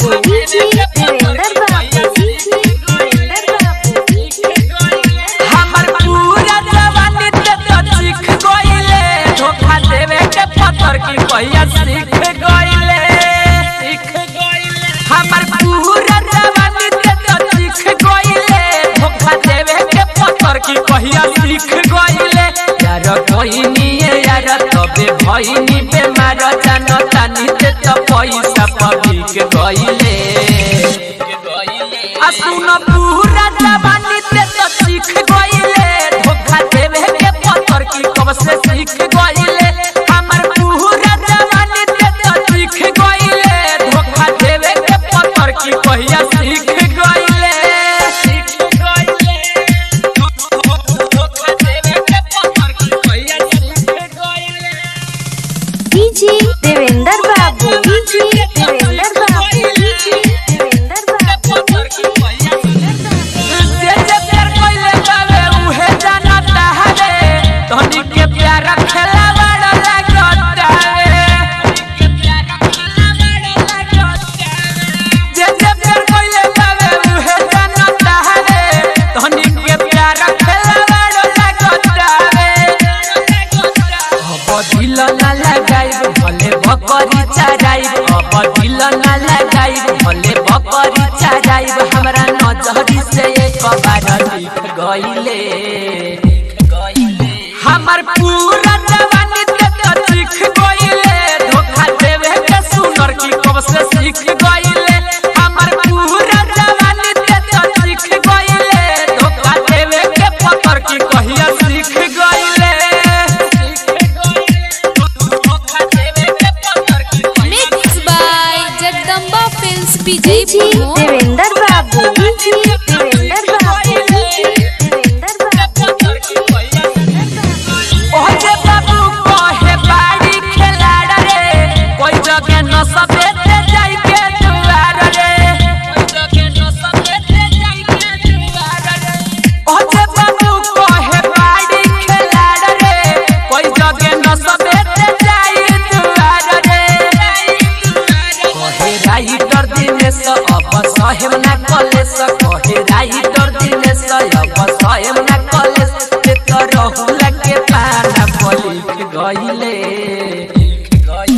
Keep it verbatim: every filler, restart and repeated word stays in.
बाबू DJ Devendra Babu DJ Devendra बाबू हमर पूरा जवानी ते तो सीख गइले धोखा देवे के पत्थर की कहिया सीख गइले सीख गइले हमर पूरा जवानी ते तो सीख गइले धोखा देवे के पत्थर की कहिया सीख गइले यार कोइनी यार तबे भइनी बेमार जानता निते तो पैसा पबिक गइले आ सुन पूरा जवानी ते तो सीख गइले धोखा देवे के पत्थर की कब से सीख गइले हमर पूरा जवानी ते तो सीख गइले धोखा देवे के पत्थर की कहिया सीख गइले सीख गइले धोखा देवे के पत्थर की कहिया सीख गइले DJ Devendra Babu DJ Devendra Babu DJ Devendra बाबू जे जे प्यार कइले बावे उहे जानता हवे तोनी के प्यार खेला बड़ा लागता रे के प्यार खेला बड़ा लागता जे जे प्यार कइले बावे उहे जानता हवे तोनी के प्यार खेला बड़ा लागता रे अब दिल ना लगाई भले बकरी चराइब अब दिल ना लगाई भले बकरी चराइब हमरा नजरी से एक बार दिख गइले हमर पूरा जवानी ते तो सीख गइले धोखा देवे के सुनर की कब से सीख गइले हमर पूरा जवानी ते तो सीख गइले धोखा देवे के पत्थर की कहिया सीख गइले धोखा देवे के पत्थर की Mixed by Jagdamba Films DJ Vijaypur. Devendra Babu DJ Devendra Babu DJ Devendra बाबू ओहे बाबू कहे बाड़ी खिलाड़ रे कोई जगह न सबेते जाई के दुआर रे कोई जगह न सबेते जाई के दुआर रे ओहे बाबू कहे बाड़ी खिलाड़ रे कोई जगह न सबेते जाई दुआर रे कहे राइटर दिनेश अब सहेम ना कलेस कहे राइटर दिनेश अब सहेम ना कलेस